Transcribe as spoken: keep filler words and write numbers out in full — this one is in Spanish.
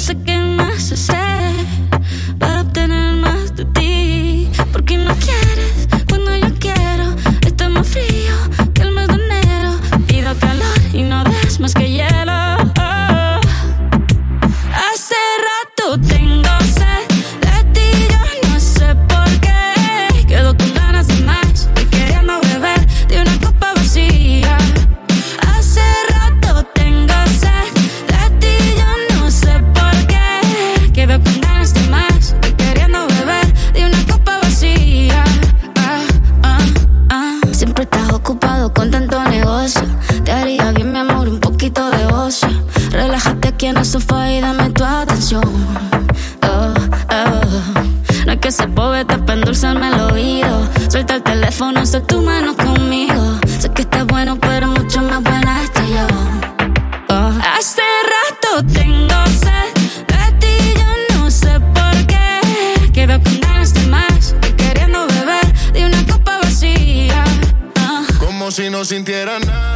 sé qué más hacer para obtener más de ti. Porque no quieres cuando yo quiero. Está más frío que el mes de enero. Pido calor y no des más que hielo. Oh. Hace rato tengo sed de ti, yo no sé por qué. Quedo con ganas de más y queriendo beber de una copa vacía. Hace rato tengo sed de ti, yo no sé por qué. Quedo con ganas de más y queriendo beber de una copa vacía. Ah, ah, ah. Siempre estás ocupado con tanto negocio. Te haría bien, mi amor, un poquito de ocio. Relájate aquí en el sofá y dame tu atención. Oh, oh. No es que sea poeta para endulzarme el oído. Suelta el teléfono, usa tu mano conmigo. Sé que estás bueno, pero mucho más buena estoy yo. Oh. Hace rato tengo sed de ti, yo no sé por qué. Quedo con ganas de más y queriendo beber de una copa vacía. Oh. Como si no sintiera nada.